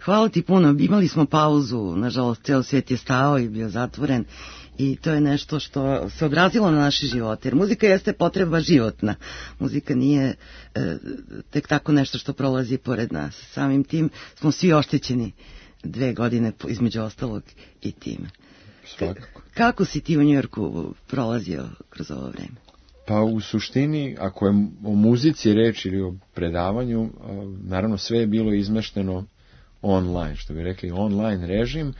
Hvala ti puno. Imali smo pauzu, nažalost, ceo svijet je stao i bio zatvoren i to je nešto što se odrazilo na naše živote. Jer muzika jeste potreba životna. Muzika nije tek tako nešto što prolazi pored nas. Samim tim smo svi oštećeni 2 godine, između ostalog i time. Svakako. Kako si ti u Njujorku prolazio kroz ovo vreme? Pa u suštini, ako je o muzici reč ili o predavanju, naravno sve je bilo izmešteno online, što bi rekli online režim.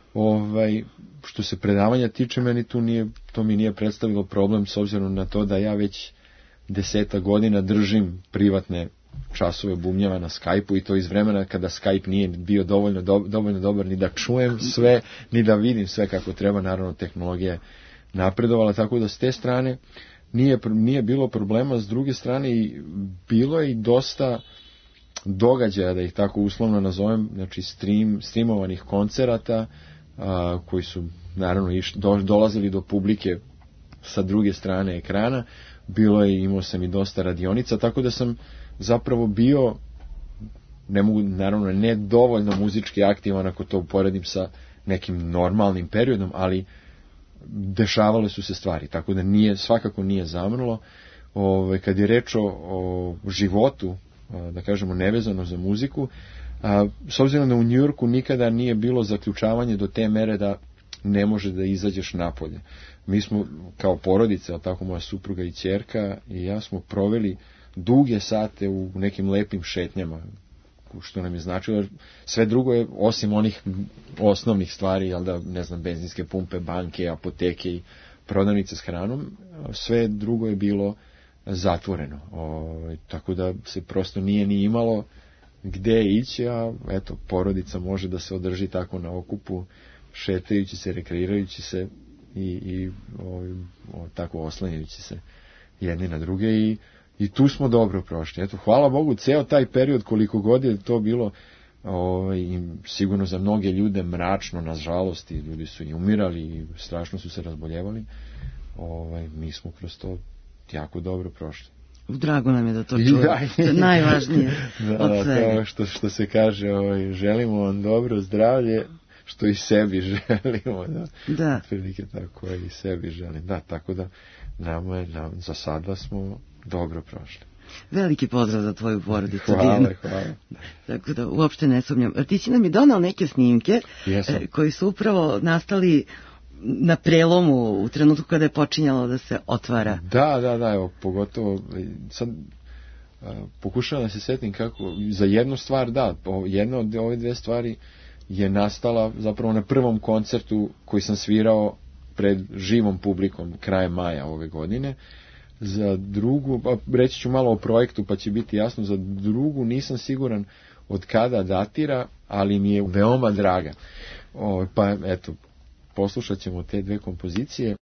Što se predavanja tiče, meni to mi nije predstavilo problem, s obzirom na to da ja već 10 godina držim privatne časove bubnjeva na Skype-u i to iz vremena kada Skype nije bio dovoljno dobar ni da čujem sve, ni da vidim sve kako treba. Naravno, tehnologija je napredovala, tako da s te strane nije bilo problema. S druge strane, bilo je i dosta događaja, da ih tako uslovno nazovem, znači streamovanih koncerata koji su naravno dolazili do publike sa druge strane ekrana. Imao sam i dosta radionica, tako da sam zapravo bio, naravno ne dovoljno muzički aktivan ako to uporedim sa nekim normalnim periodom, ali dešavale su se stvari, tako da svakako nije zamrlo. Kad je reč o životu, da kažemo nevezano za muziku, s obzirom da u Njujorku nikada nije bilo zaključavanje do te mere da ne može da izađeš napolje. Mi smo kao porodica, tako moja supruga i ćerka i ja smo proveli duge sate u nekim lepim šetnjama, što nam je značilo, sve drugo je, osim onih osnovnih stvari, jel da, ne znam, benzinske pumpe, banke, apoteke i prodavnice s hranom, sve drugo je bilo zatvoreno. Tako da se prosto nije ni imalo gde ići, a eto, porodica može da se održi tako na okupu, šetajući se, rekreirajući se i tako oslanjajući se jedni na druge i tu smo dobro prošli. Eto, hvala Bogu, ceo taj period, koliko god je to bilo sigurno za mnoge ljude mračno, nažalost, i ljudi su i umirali i strašno su se razboljevali, mi smo kroz to jako dobro prošli. Drago nam je da to čujemo. To je najvažnije od svega. Što se kaže, želimo vam dobro zdravlje, što i sebi želimo. Da. Prilike tako i sebi želim. Da, tako da za sada smo dobro prošli. Veliki pozdrav za tvoju porodicu. Hvala. Tako da uopšte ne sumnjam. Ti si nam je donao neke snimke koji su upravo nastali na prelomu u trenutku kada je počinjalo da se otvara. Da, evo, pogotovo sad pokušavam da se setim kako, za jednu stvar, jedna od ove dve stvari je nastala zapravo na prvom koncertu koji sam svirao pred živom publikom krajem maja ove godine. Za drugu, reći ću malo o projektu pa će biti jasno, za drugu nisam siguran od kada datira, ali mi je veoma draga. Pa eto, poslušat ćemo te dve kompozicije.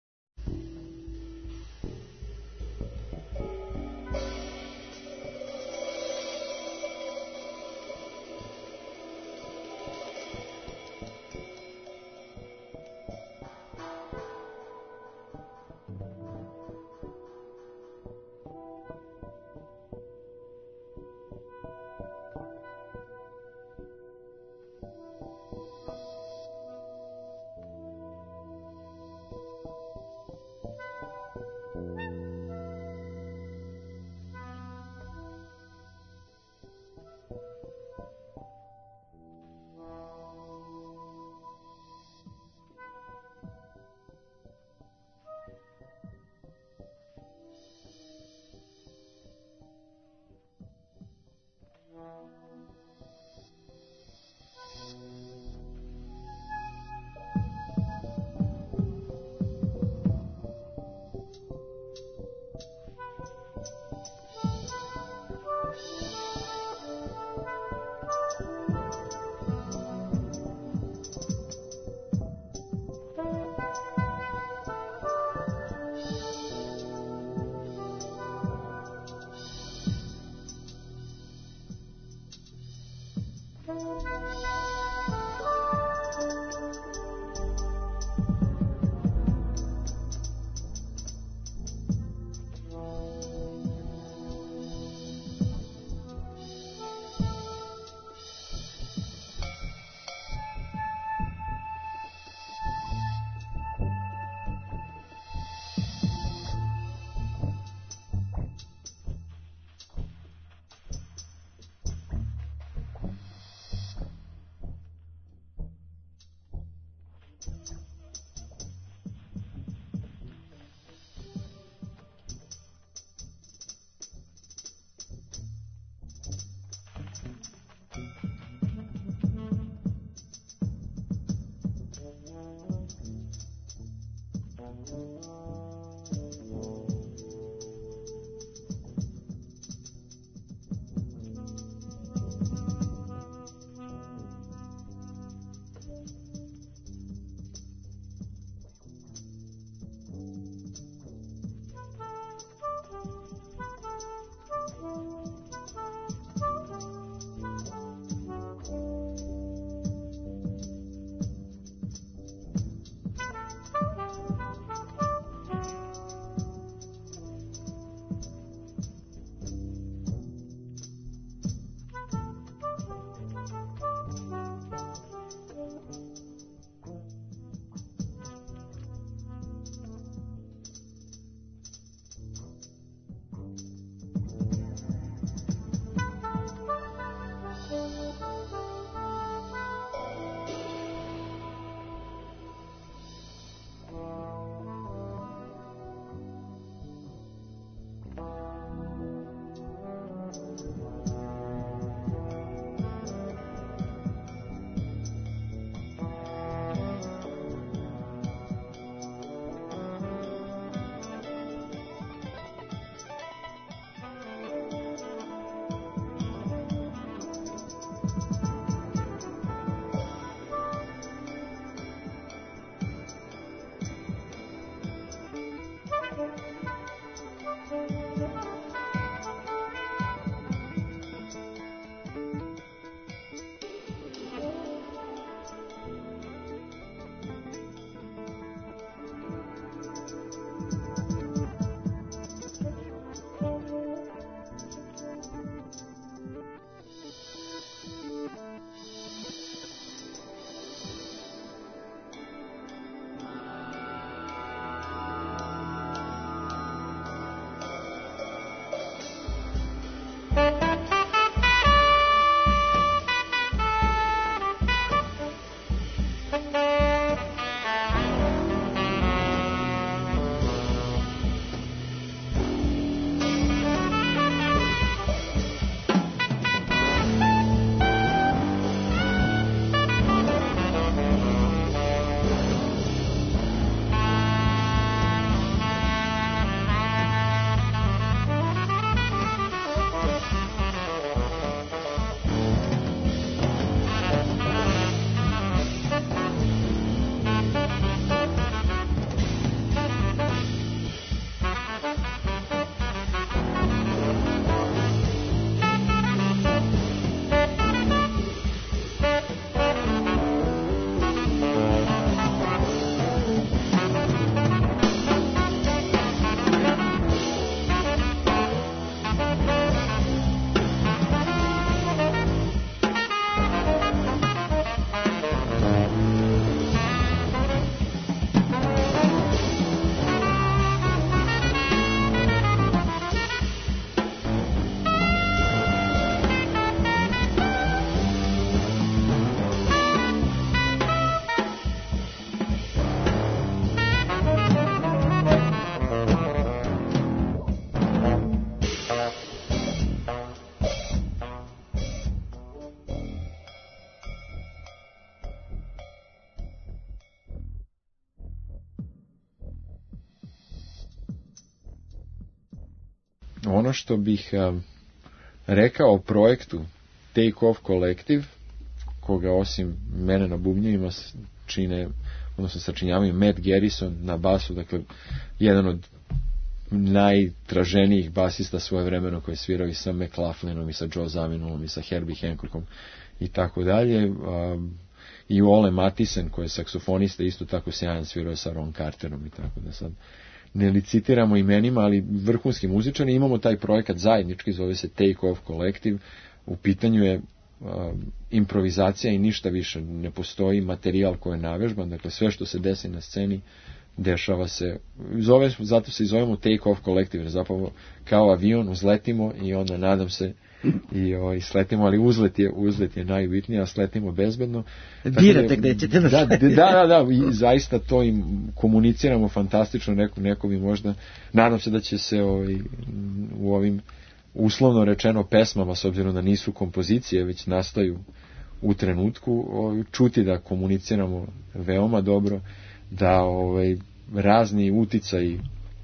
ono što bih rekao o projektu Take Off Collective, koga osim mene na bubnjevima čine, odnosno sačinjavaju Matt Garrison na basu, dakle jedan od najtraženijih basista svojevremeno koji je svirao i sa McLaughlinom i sa Joe Zawinulom i sa Herbie Hancockom i tako dalje, i Ole Matisen koji je saksofonista isto tako sjajan, svirao je sa Ron Carterom i tako da sad ne licitiramo imenima, ali vrhunski muzičari. Imamo taj projekat zajednički, zove se Take Off Collective. U pitanju je improvizacija i ništa više. Ne postoji materijal koji je navežban, dakle sve što se desi na sceni dešava se, zato se i zovemo Take Off Collective, jer zapravo kao avion uzletimo i onda nadam se i sletimo, ali uzlet je najbitnije, a sletimo bezbedno. Birate gde ćete da, i zaista to im komuniciramo fantastično, neko bi možda, nadam se da će se u ovim uslovno rečeno pesmama, s obzirom da nisu kompozicije, već nastaju u trenutku, čuti da komuniciramo veoma dobro, da razni uticaji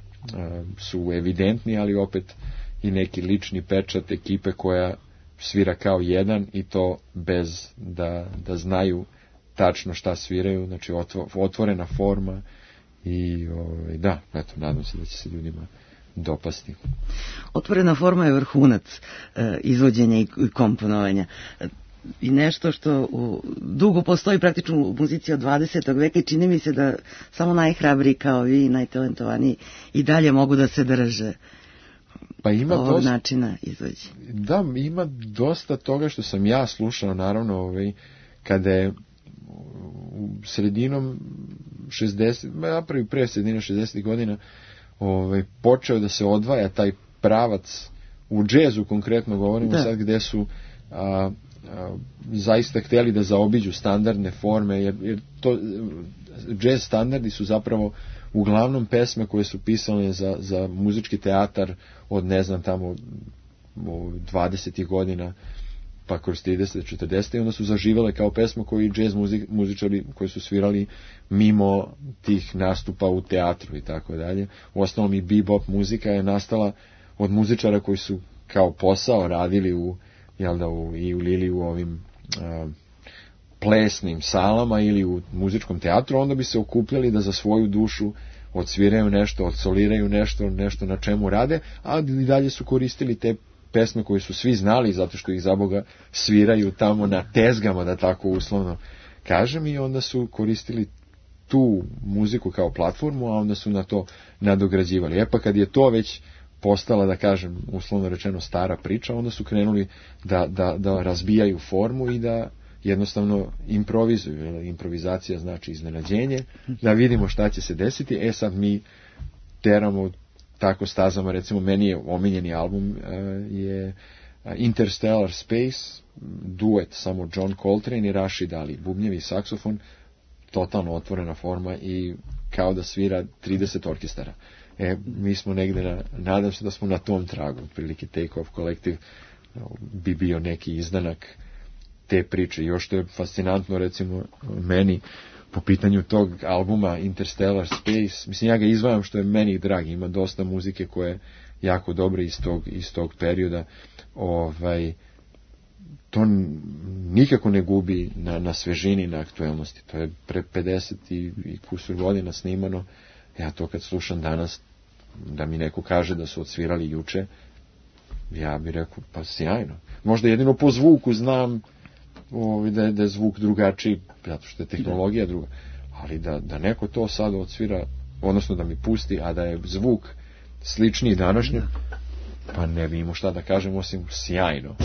su evidentni, ali opet i neki lični pečat ekipe koja svira kao jedan i to bez da znaju tačno šta sviraju, znači otvorena forma i da, eto, nadam se da će se ljudima dopasti. Otvorena forma je vrhunac izvođenja i komponovanja. I nešto što dugo postoji praktično u muzici od 20. veka i čini mi se da samo najhrabriji kao vi, najtalentovaniji i dalje mogu da se drže ovog načina izvođenja. Da, ima dosta toga što sam ja slušao, naravno, kada je sredinom 60, pre sredine 60. godina počeo da se odvaja taj pravac u džezu, konkretno govorimo sad, gde su zaista htjeli da zaobiđu standardne forme, jer to džez standardi su zapravo uglavnom pesme koje su pisane za muzički teatar od, ne znam, tamo 20. godina pa kroz 30. 40. i onda su zaživele kao pesma koji džez muzičari koji su svirali mimo tih nastupa u teatru i tako dalje. U osnovom i bebop muzika je nastala od muzičara koji su kao posao radili i ulili u ovim plesnim salama ili u muzičkom teatru, onda bi se okupljali da za svoju dušu odsviraju nešto, odsoliraju nešto na čemu rade, a i dalje su koristili te pesme koje su svi znali zato što ih za Boga sviraju tamo na tezgama, da tako uslovno kažem, i onda su koristili tu muziku kao platformu, a onda su na to nadograđivali. Pa kad je to već postala, da kažem, uslovno rečeno stara priča, onda su krenuli da razbijaju formu i da jednostavno improvizuju. Improvizacija znači iznenađenje, da vidimo šta će se desiti. Sad mi teramo tako stazama, recimo meni je omiljeni album je Interstellar Space, duet samo John Coltrane i Rashid Ali, bubnjevi i saksofon, totalno otvorena forma i kao da svira 30 orkestara. Mi smo negde, nadam se da smo na tom tragu, otprilike Take Off Collective bi bio neki izdanak te priče. Još što je fascinantno, recimo, meni po pitanju tog albuma Interstellar Space, mislim, ja ga izdvajam što je meni drag, ima dosta muzike koje je jako dobro iz tog perioda, to nikako ne gubi na svežini, na aktuelnosti. To je pre 50 i kusur godina snimano. Ja to kad slušam danas, da mi neko kaže da su odsvirali juče, ja bih rekao, pa sjajno. Možda jedino po zvuku znam da je zvuk drugačiji, zato što je tehnologija druga. Ali da neko to sad odsvira, odnosno da mi pusti, a da je zvuk sličniji današnji, pa ne bi imao šta da kažem osim sjajno.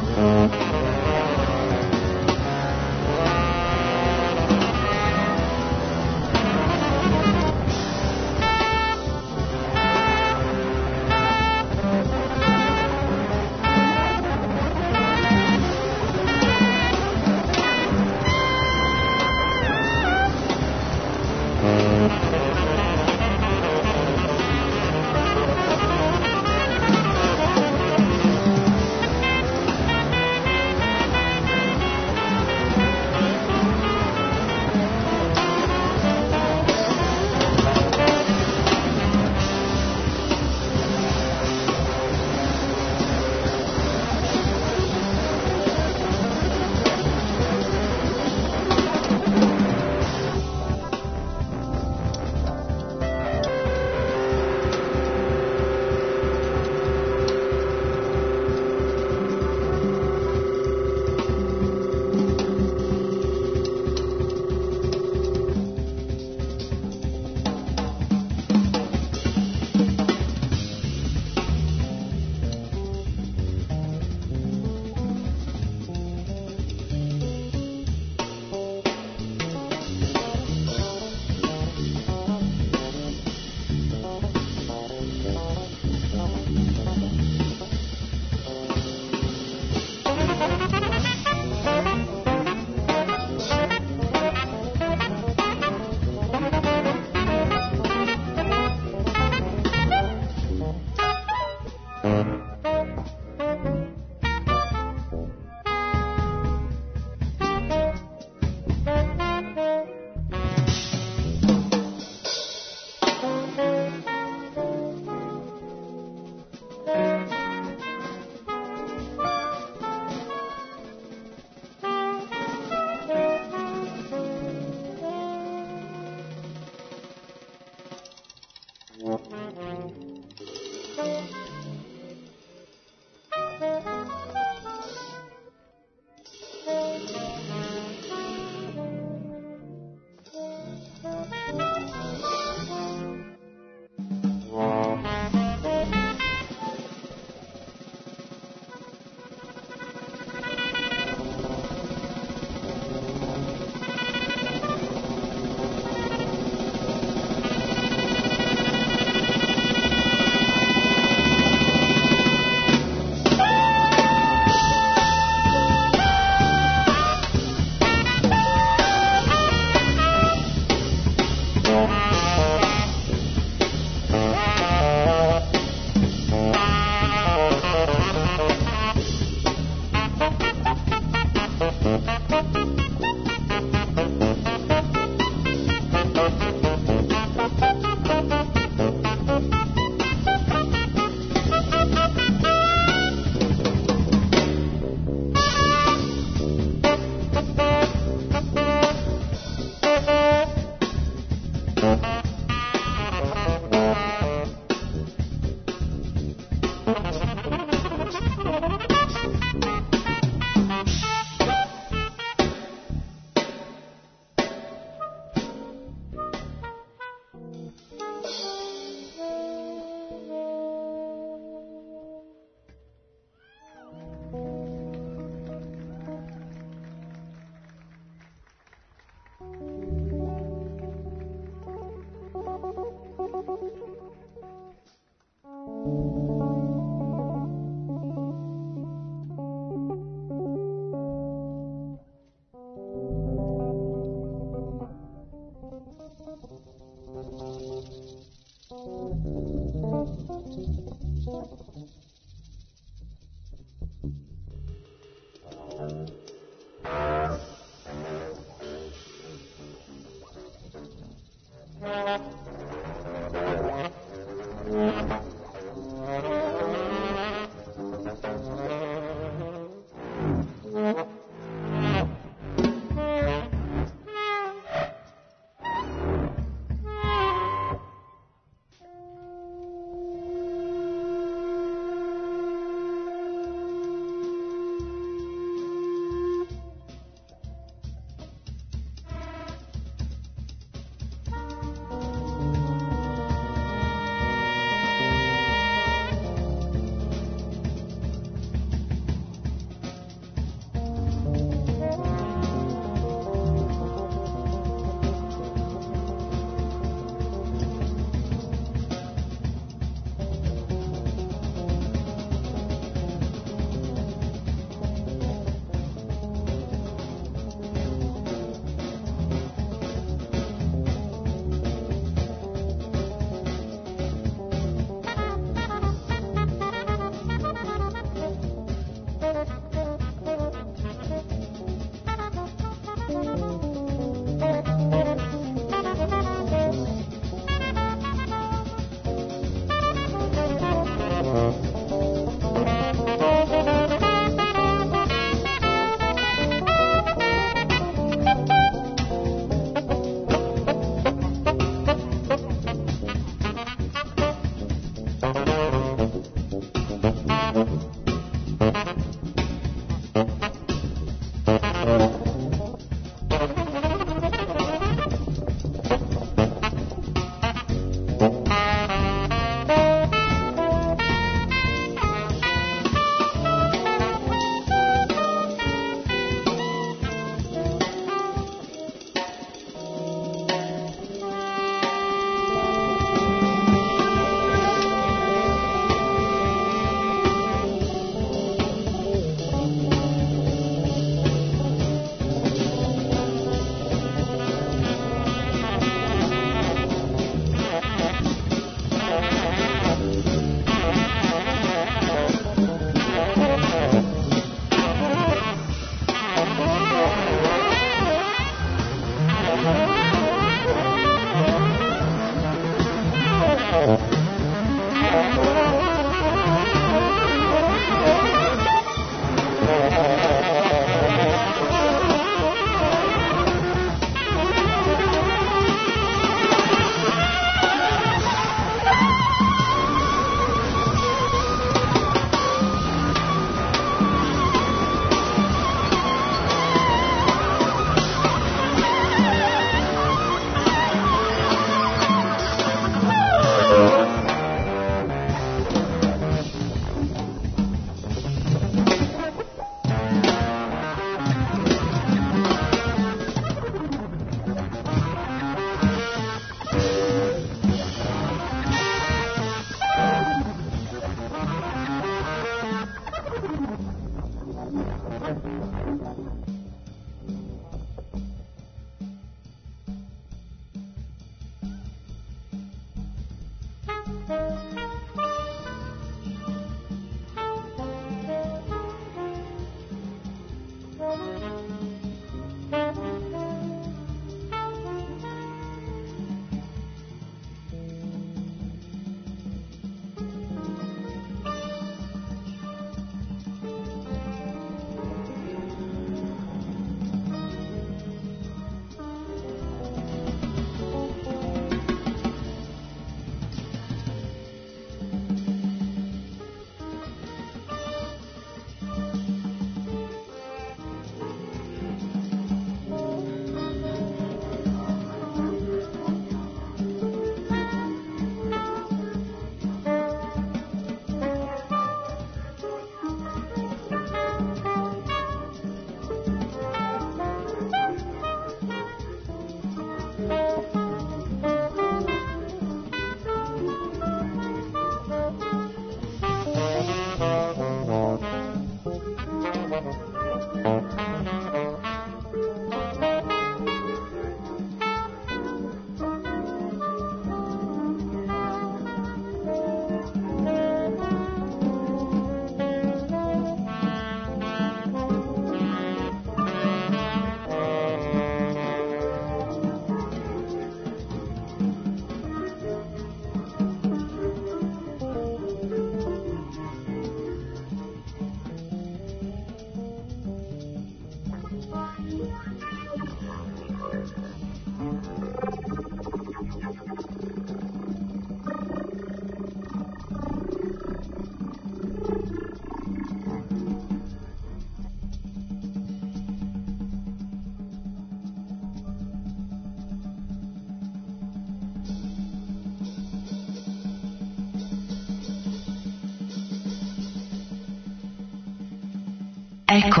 Eko.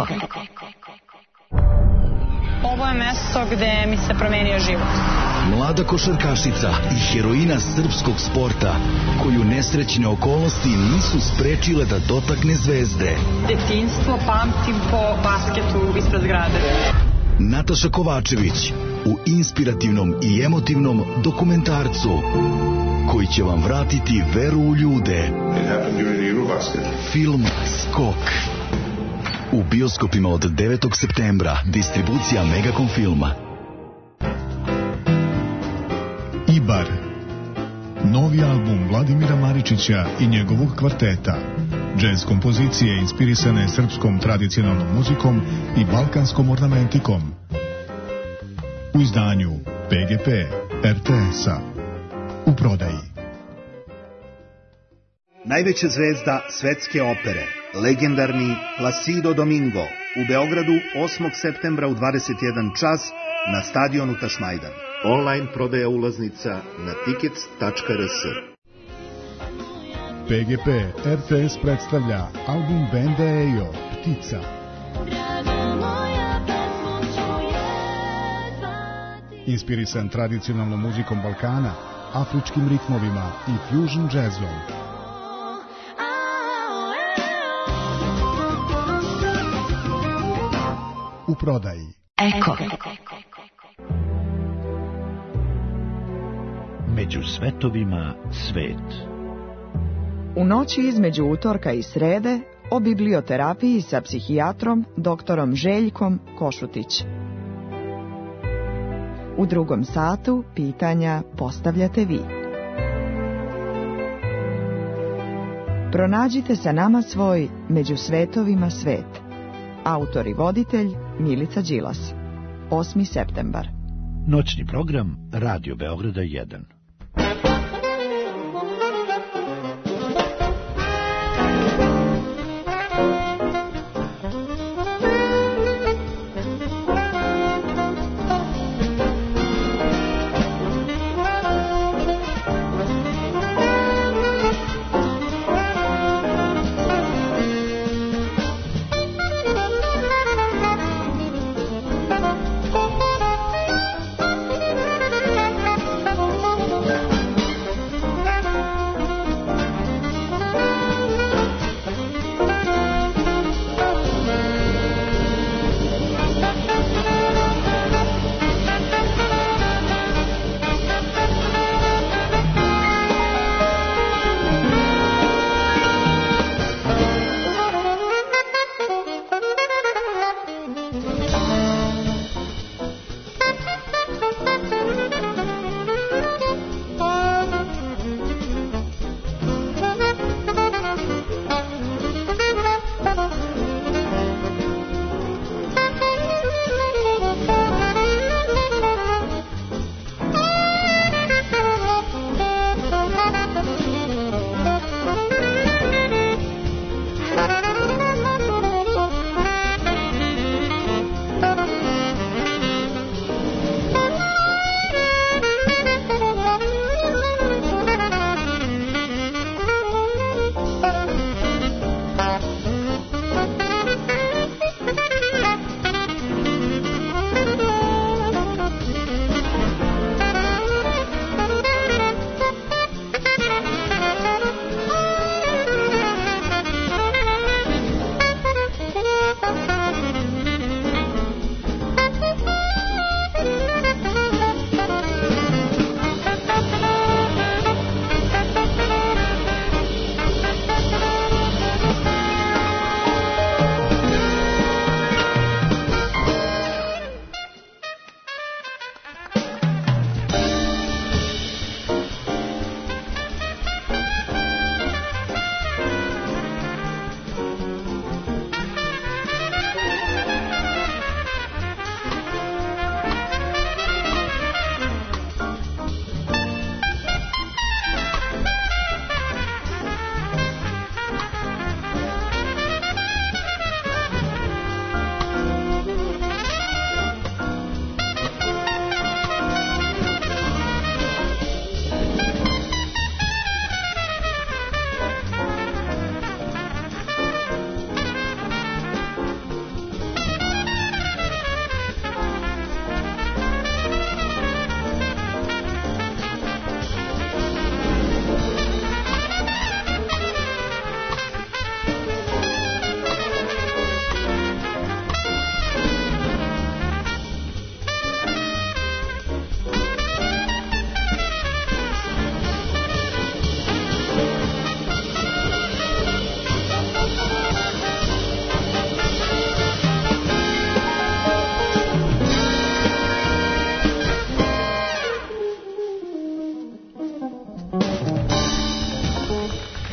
Ovo je mesto gde mi se promenio život. Mlada košarkašica i heroina srpskog sporta, koju nesrećne okolnosti nisu sprečile da dotakne zvezde. Detinjstvo pamtim po basketu ispred zgrade. Nataša Kovačević u inspirativnom i emotivnom dokumentarcu koji će vam vratiti veru u ljude. Film Skok. U bioskopima od 9. septembra. Distribucija Megacom Filma. Ibar. Novi album Vladimira Maričića i njegovog kvarteta. Džez kompozicije inspirisane srpskom tradicionalnom muzikom i balkanskom ornamentikom. U izdanju PGP RTS-a. U prodaji. Najveća zvezda svetske opere, legendarni Placido Domingo, u Beogradu 8. septembra u 21 čas na stadionu Tašmajdan. Online prodaja ulaznica na tickets.rs. PGP RTS predstavlja album benda Ejo, Ptica. Inspirisan tradicionalnom muzikom Balkana, afričkim ritmovima i fusion jazzom. U prodaji. Eko. Među svetovima svet. U noći između utorka i srede o biblioterapiji sa psihijatrom doktorom Željkom Košutić. U drugom satu pitanja postavljate vi. Pronađite sa nama svoj Među svetovima svet. Autor i voditelj Milica Đilas. 8. septembar. Noćni program Radio Beograda 1.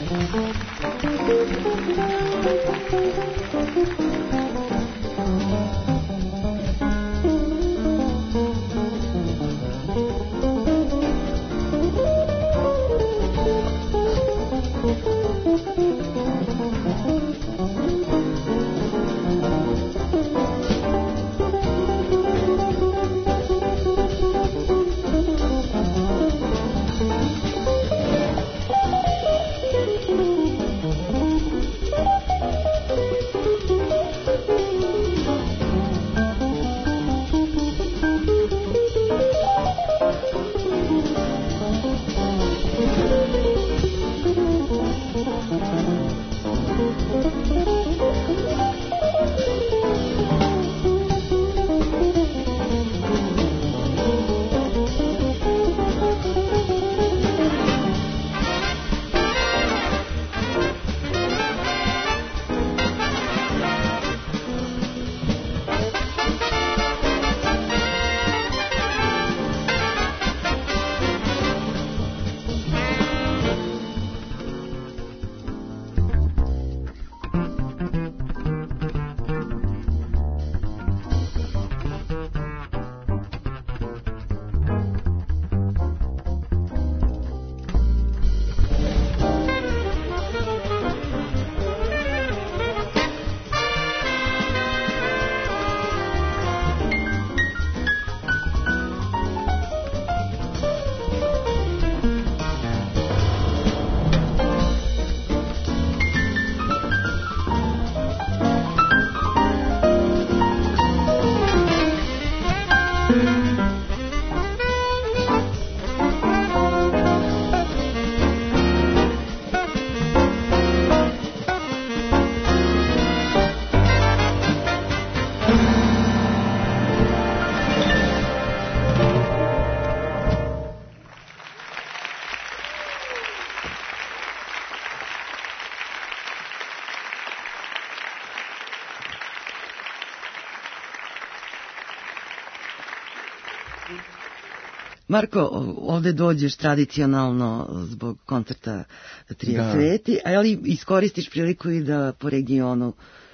Marko, ovde dođeš tradicionalno zbog koncerta Trija Sveti, ali iskoristiš priliku i da po regionu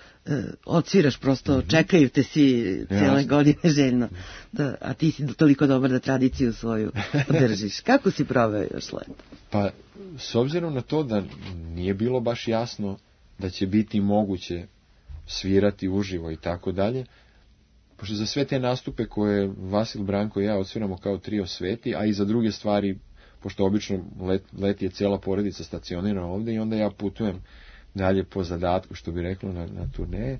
odsviraš, prosto čekaju te svi cijele godine željno, a ti si toliko dobar da tradiciju svoju držiš. Kako si proveo još leto? Pa, s obzirom na to da nije bilo baš jasno da će biti moguće svirati uživo i tako dalje, pošto za sve te nastupe koje Vasil, Branko i ja odsviramo kao Trio Sveti, a i za druge stvari, pošto obično leti je cijela porodica stacionirana ovde i onda ja putujem dalje po zadatku, što bi reklo, na turneje,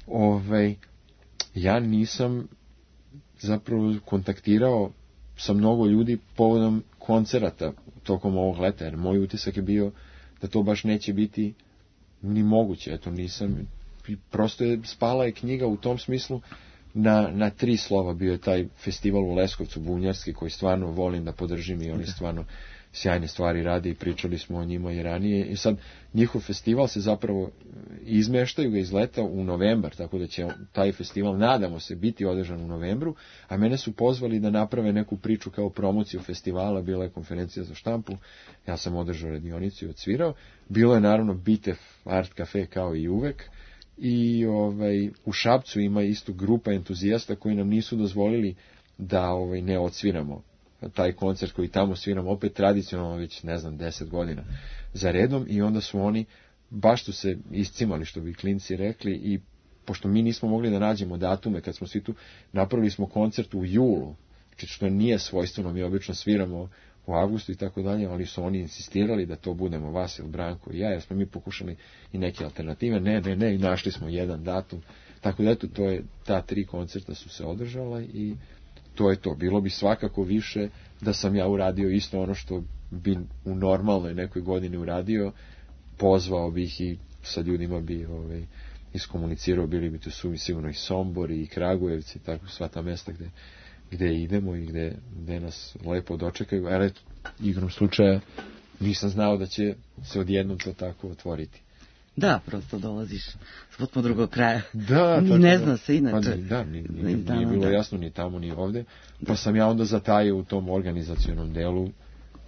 ja nisam zapravo kontaktirao sa mnogo ljudi povodom koncerata tokom ovog leta, jer moj utisak je bio da to baš neće biti ni moguće. Eto, nisam, prosto je spala je knjiga u tom smislu na 3 slova. Bio je taj festival u Leskovcu, bubnjarski, koji stvarno volim da podržim i oni stvarno sjajne stvari rade i pričali smo o njima i ranije. I sad njihov festival se zapravo izmeštaju ga iz leta u novembar, tako da će taj festival, nadamo se, biti održan u novembru, a mene su pozvali da naprave neku priču kao promociju festivala, bila je konferencija za štampu, ja sam održao radionicu i odsvirao. Bilo je naravno Bitev Art Cafe kao i uvek, i u Šapcu ima isto grupa entuzijasta koji nam nisu dozvolili da ne odsviramo taj koncert koji tamo sviramo opet tradicionalno već 10 godina za redom, i onda su oni baš su se iscimali, što bi klinci rekli, i pošto mi nismo mogli da nađemo datume kad smo svi tu, napravili smo koncert u julu, znači što nije svojstveno, mi obično sviramo u avgustu i tako dalje, ali su oni insistirali da to budemo Vasil, Branko i ja, jer smo mi pokušali i neke alternative, ne, i našli smo jedan datum, tako da eto, to je, ta 3 koncerta su se održala i to je to. Bilo bi svakako više da sam ja uradio isto ono što bi u normalnoj nekoj godini uradio, pozvao bih i sa ljudima bi iskomunicirao, bili bi tu sigurno i Sombor i Kragujevci, tako sva ta mesta gde idemo i gde nas lepo dočekaju, ali igrom slučaja nisam znao da će se odjednom to tako otvoriti. Da, prosto dolaziš s potpuno drugog kraja. Da, ne zna se inače. Pa, da, nije bilo jasno ni tamo ni ovde, pa sam ja onda zatajio u tom organizacionom delu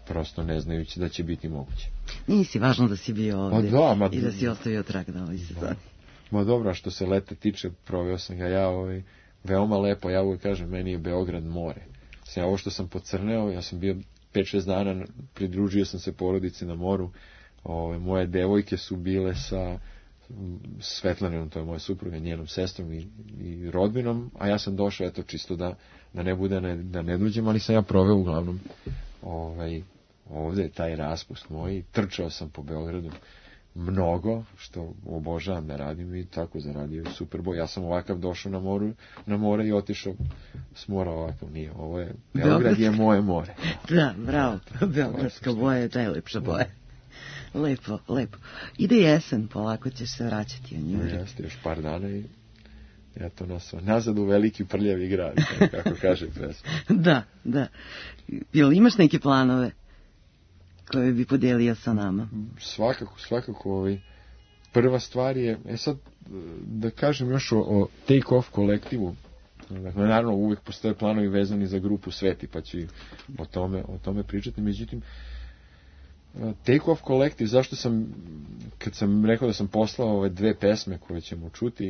prosto ne znajući da će biti moguće. Nisi važno da si bio ovdje i da si ostavio trag na ovoj sezoni. Ma dobro, što se leta tiče, proveo sam ga ja veoma lepo, ja uvijek kažem, meni je Beograd more. Ovo što sam pocrneo, ja sam bio 5-6 dana, pridružio sam se porodici na moru, moje devojke su bile sa Svetlanom, to je moja supruga, njenom sestrom i rodbinom, a ja sam došao, eto, čisto da ne bude, da ne dođem, ali sam ja proveo uglavnom ovdje je taj raspust moj, trčao sam po Beogradu mnogo, što obožavam da radim i tako zaradio je Superboj. Ja sam ovakav došao na more i otišao s mora ovakav, nije, ovo je, Beograd je moje more. Da, bravo, Beogradska boja je najlepša boja. Lepo, lepo. Ide jesen, polako ćeš se vraćati u Njuri. Jeste, još par dana i ja to nazad u veliki prljavi grad, kako kaže pesma. Da. Jel imaš neke planove koje bi podijelio sa nama? Svakako. Prva stvar je, sad da kažem još o Take Off kolektivu. Dakle, naravno uvijek postoje planovi vezani za grupu Sveti, pa ću o tome pričati. Međutim, Take Off kolektiv, zašto sam, kad sam rekao da sam poslao ove 2 pesme koje ćemo čuti,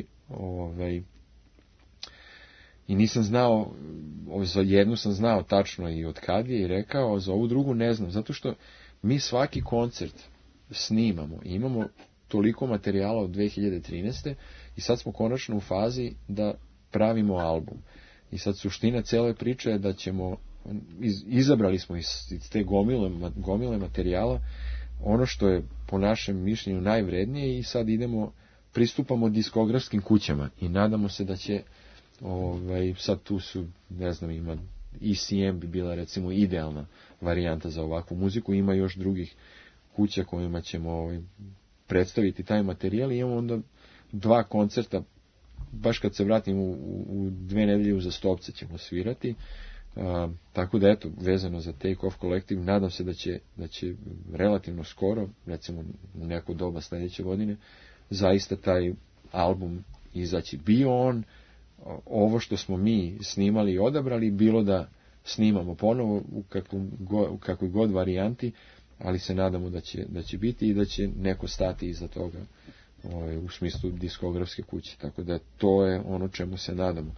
i nisam znao, za jednu sam znao tačno i od kad je i rekao, za ovu drugu ne znam, zato što mi svaki koncert snimamo i imamo toliko materijala od 2013. i sad smo konačno u fazi da pravimo album. I sad suština cele priče je da ćemo, izabrali smo iz te gomile materijala ono što je po našem mišljenju najvrednije i sad pristupamo diskografskim kućama i nadamo se da će sad tu su, ne znam, ima ECM bi bila recimo idealna varijanta za ovakvu muziku, ima još drugih kuća kojima ćemo predstaviti taj materijal i imamo onda 2 koncerta, baš kad se vratim u 2 nedelje uzastopce ćemo svirati, tako da eto, vezano za Take Off kolektiv, nadam se da će relativno skoro, recimo u neko doba sljedeće godine, zaista taj album izaći. Bio on ovo što smo mi snimali i odabrali, bilo da snimamo ponovo u kakvoj god varijanti, ali se nadamo da će biti i da će neko stati iza toga u smislu diskografske kuće, tako da to je ono čemu se nadamo.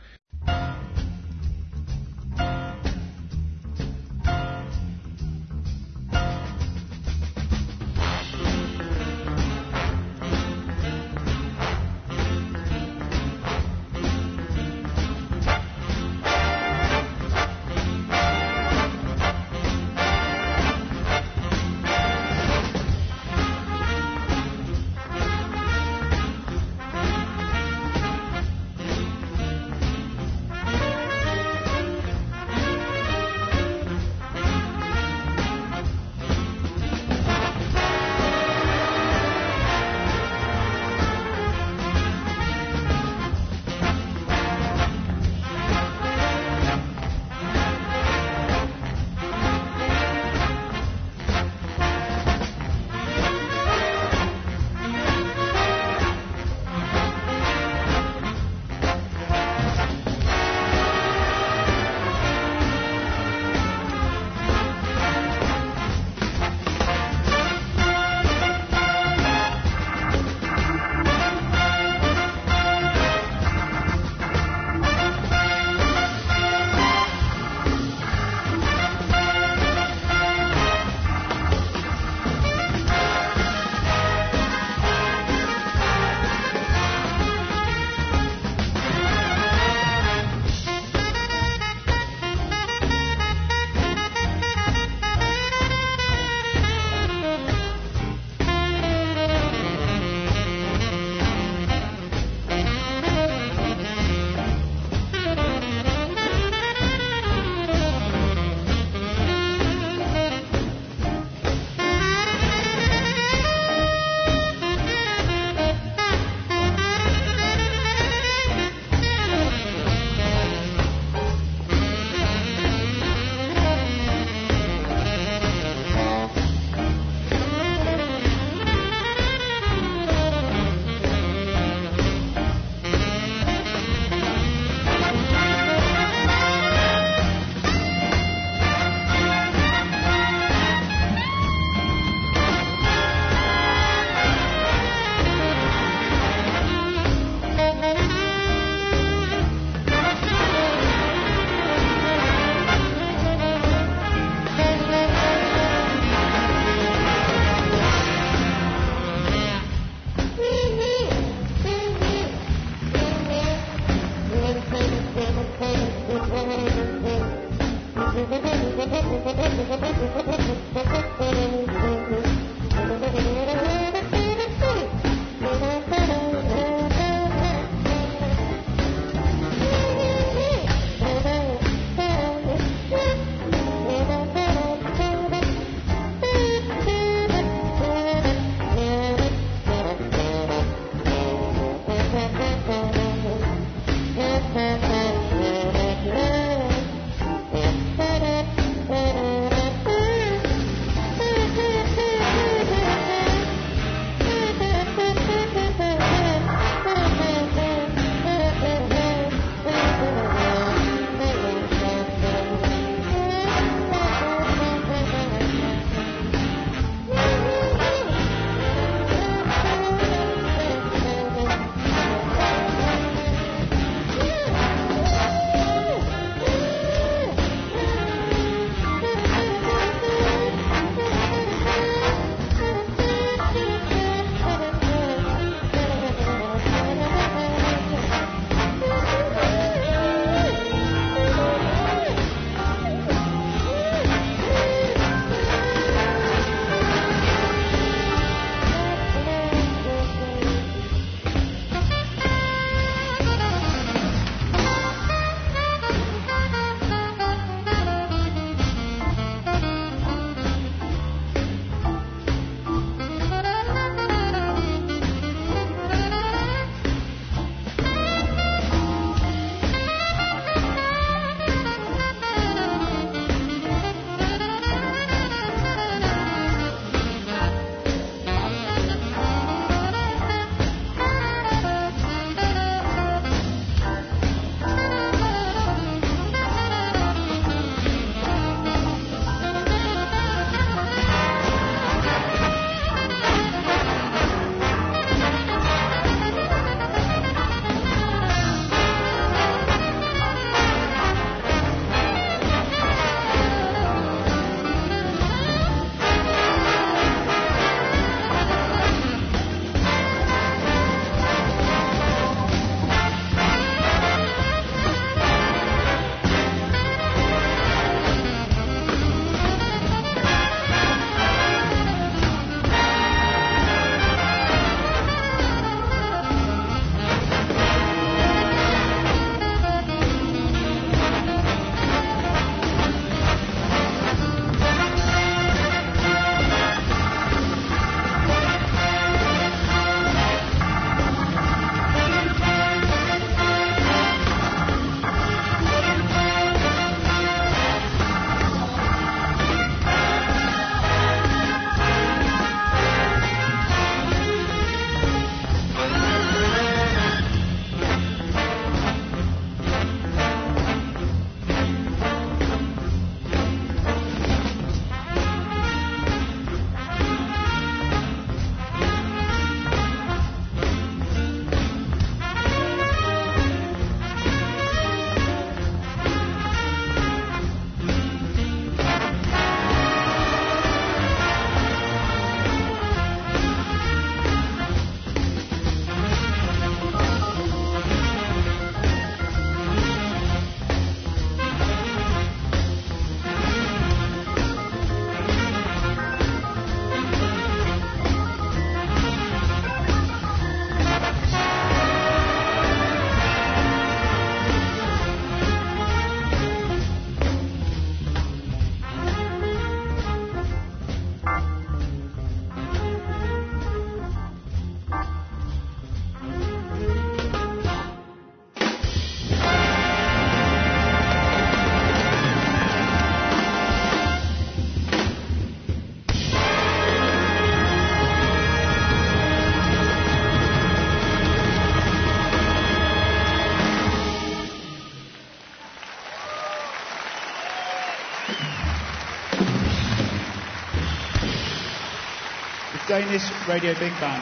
Danish Radio Big Band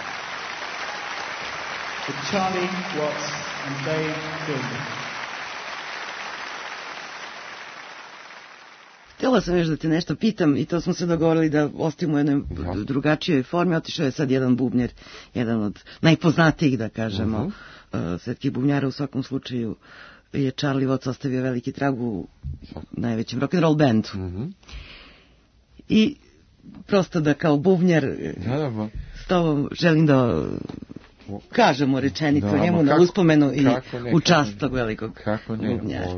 with Charlie Watts and Dave Gilman. Htjela sam još da te nešto pitam i to smo se dogovorili da ostavimo u jednoj drugačijoj formi. Otišao je sad jedan bubnjer, jedan od najpoznatijih, da kažemo, svetskih bubnjara. U svakom slučaju je Charlie Watts ostavio veliki trag u najvećem rock'n'roll bandu. I prosto da kao bubnjar s tobom želim da kažemo rečenicu o njemu na uspomenu i u čast tog velikog bubnjara.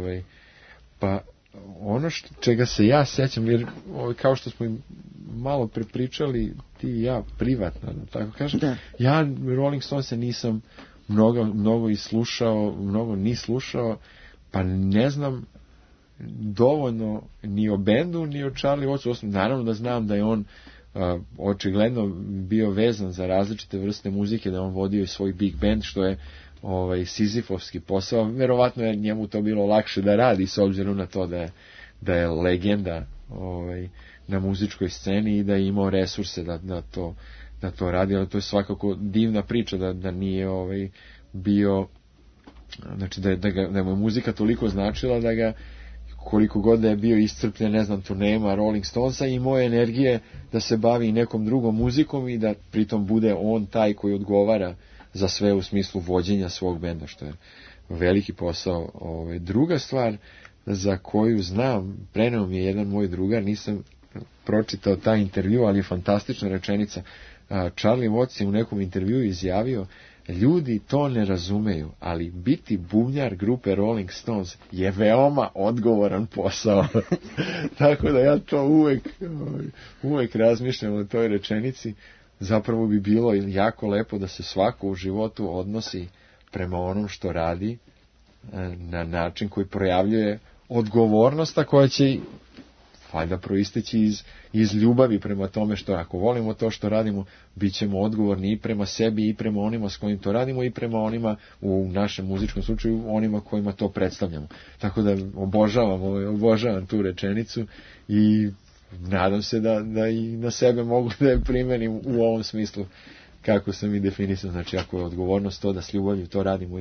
Pa ono čega se ja sećam, jer kao što smo im malo prepričali ti i ja privatno, tako kažem, ja Rolling Stonese nisam mnogo i slušao, mnogo ni slušao, pa ne znam dovoljno ni o bendu, ni o Charlie Wattsu. Naravno da znam da je on očigledno bio vezan za različite vrste muzike, da je on vodio i svoj big band, što je sizifovski posao. Verovatno je njemu to bilo lakše da radi, s obzirom na to da je legenda na muzičkoj sceni i da je imao resurse da to radi, ali to je svakako divna priča da nije bio, znači da mu je muzika toliko značila da ga, koliko god da je bio iscrpljen, ne znam, turnejima Rolling Stonesa, imao je energije da se bavi nekom drugom muzikom i da pritom bude on taj koji odgovara za sve u smislu vođenja svog benda, što je veliki posao. Druga stvar za koju znam, preneo mi je jedan moj drugar, nisam pročitao taj intervju, ali je fantastična rečenica. Charlie Watts je u nekom intervju izjavio: ljudi to ne razumeju, ali biti bubnjar grupe Rolling Stones je veoma odgovoran posao. Tako da ja to uvek razmišljam o toj rečenici. Zapravo bi bilo jako lepo da se svako u životu odnosi prema onom što radi na način koji projavljuje odgovornost, a koja će valjda proisteći iz ljubavi prema tome što ako volimo to što radimo, bit ćemo odgovorni i prema sebi i prema onima s kojim to radimo i prema onima, u našem muzičkom slučaju, onima kojima to predstavljamo. Tako da obožavam tu rečenicu i nadam se da i na sebe mogu da je primenim u ovom smislu kako sam i definisao. Znači, ako je odgovornost to da s ljubavlju to radimo i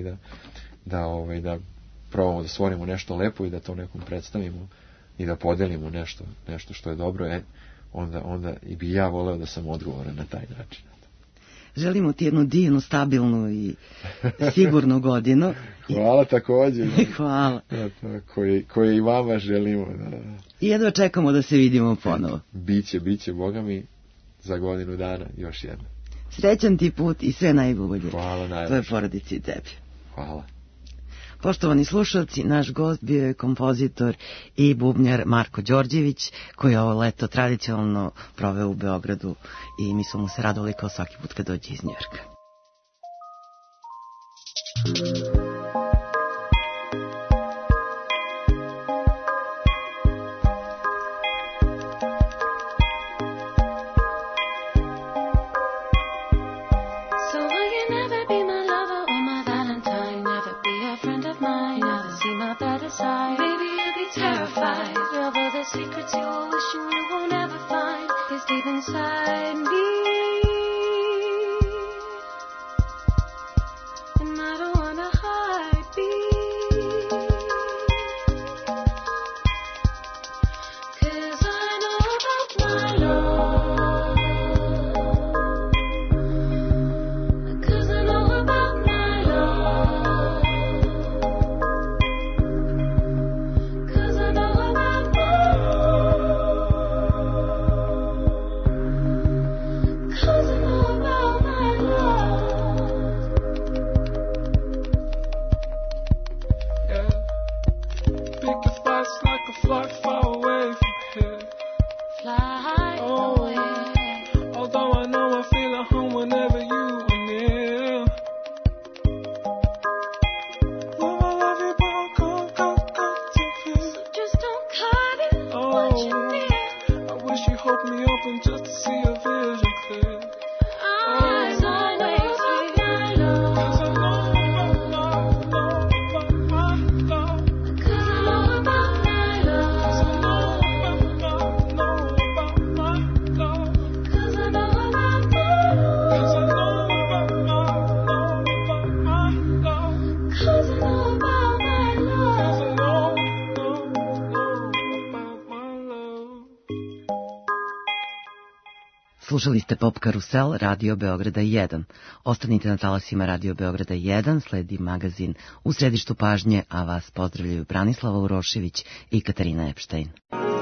da probamo da stvorimo nešto lepo i da to nekom predstavimo i da podelimo nešto što je dobro, onda i bi ja voleo da sam odgovoran na taj način. Želimo ti jednu divnu, stabilnu i sigurnu godinu. Hvala također. Hvala. Koje i vama želimo. I jedva čekamo da se vidimo ponovo. Biće, Boga mi, za godinu dana još jedno. Srećan ti put i sve najbolje. Hvala najbolje. Tvoje porodici i tebi. Hvala. Poštovani slušalci, naš gost bio je kompozitor i bubnjar Marko Đorđević, koji je ovo leto tradicionalno proveo u Beogradu i mi smo mu se radovali kao svaki put kad dođe iz Njujorka. Secrets you're wishing you won't ever find is deep inside me, and I don't wanna hide beat, 'cause I know about my love, 'cause I know about my love, 'cause I know about my love. Slušali ste Pop Karusel Radio Beograda 1. Ostanite na talasima Radio Beograda 1, sledi magazin U središtu pažnje, a vas pozdravljaju Branislava Urošević i Katarina Epštajn.